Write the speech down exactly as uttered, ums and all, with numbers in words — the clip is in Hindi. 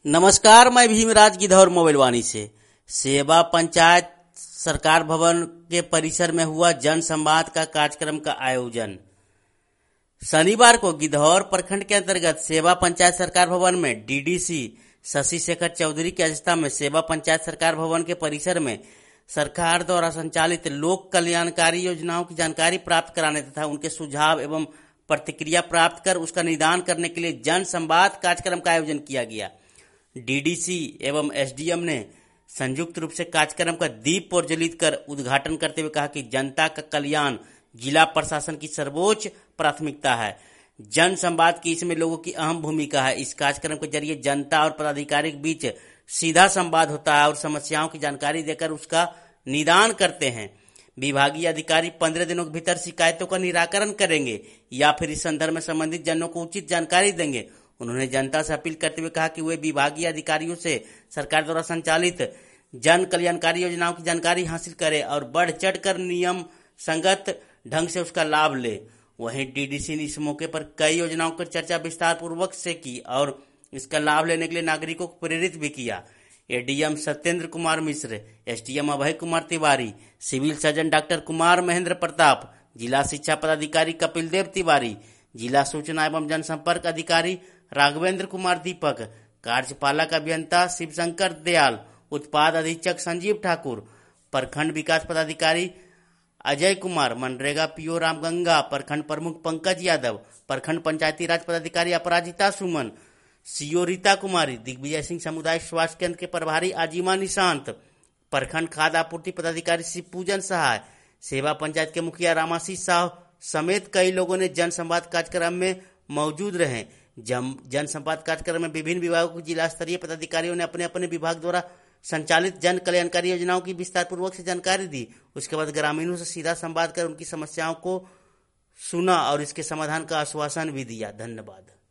नमस्कार, मैं भीमराज गिद्धौर मोबाइल वाणी से। सेवा पंचायत सरकार भवन के परिसर में हुआ जन संवाद का कार्यक्रम का आयोजन। शनिवार को गिद्धौर प्रखंड के अंतर्गत सेवा पंचायत सरकार भवन में डीडीसी शशि शेखर चौधरी की अध्यक्षता में सेवा पंचायत सरकार भवन के परिसर में सरकार द्वारा संचालित लोक कल्याणकारी योजनाओं की जानकारी प्राप्त कराने तथा उनके सुझाव एवं प्रतिक्रिया प्राप्त कर उसका निदान करने के लिए जन संवाद कार्यक्रम का आयोजन किया गया। डीडीसी एवं एसडीएम ने संयुक्त रूप से कार्यक्रम का दीप प्रज्वलित कर उद्घाटन करते हुए कहा कि जनता का कल्याण जिला प्रशासन की सर्वोच्च प्राथमिकता है। जन संवाद की इसमें लोगों की अहम भूमिका है। इस कार्यक्रम के जरिए जनता और पदाधिकारी के बीच सीधा संवाद होता है और समस्याओं की जानकारी देकर उसका निदान करते हैं। विभागीय अधिकारी पंद्रह दिनों के भीतर शिकायतों का निराकरण करेंगे या फिर इस संदर्भ में संबंधित जनों को उचित जानकारी देंगे। उन्होंने जनता से अपील करते हुए कहा कि वे विभागीय अधिकारियों से सरकार द्वारा संचालित जन कल्याणकारी योजनाओं की जानकारी हासिल करें और बढ़ चढ़कर नियम संगत ढंग से उसका लाभ ले। वहीं डीडीसी ने इस मौके पर कई योजनाओं पर चर्चा विस्तार पूर्वक से की और इसका लाभ लेने के लिए नागरिकों को प्रेरित भी किया। ADM Satyendra Kumar Mishra, SDM Abhay Kumar Tiwari, civil surgeon doctor Kumar Mahendra Pratap, जिला शिक्षा पदाधिकारी कपिल देव तिवारी, जिला सूचना एवं जनसंपर्क अधिकारी राघवेंद्र कुमार दीपक, कार्यपालक अभियंता शिवशंकर दयाल, उत्पाद अधीक्षक संजीव ठाकुर, प्रखंड विकास पदाधिकारी अजय कुमार, मनरेगा पीओ रामगंगा, प्रखंड प्रमुख पंकज यादव, प्रखंड पंचायती राज पदाधिकारी अपराजिता सुमन, सीओ रीता कुमारी, दिग्विजय सिंह समुदाय स्वास्थ्य केंद्र के प्रभारी आजिमा निशांत, प्रखंड खाद्य आपूर्ति पदाधिकारी शिव पूजन सहाय, सेवा पंचायत के मुखिया रामाशीष साह समेत कई लोगों ने जन संवाद कार्यक्रम में मौजूद रहे। जन संवाद कार्यक्रम में विभिन्न विभागों के जिला स्तरीय पदाधिकारियों ने अपने अपने विभाग द्वारा संचालित जन कल्याणकारी योजनाओं की विस्तार पूर्वक से जानकारी दी। उसके बाद ग्रामीणों से सीधा संवाद कर उनकी समस्याओं को सुना और इसके समाधान का आश्वासन भी दिया। धन्यवाद।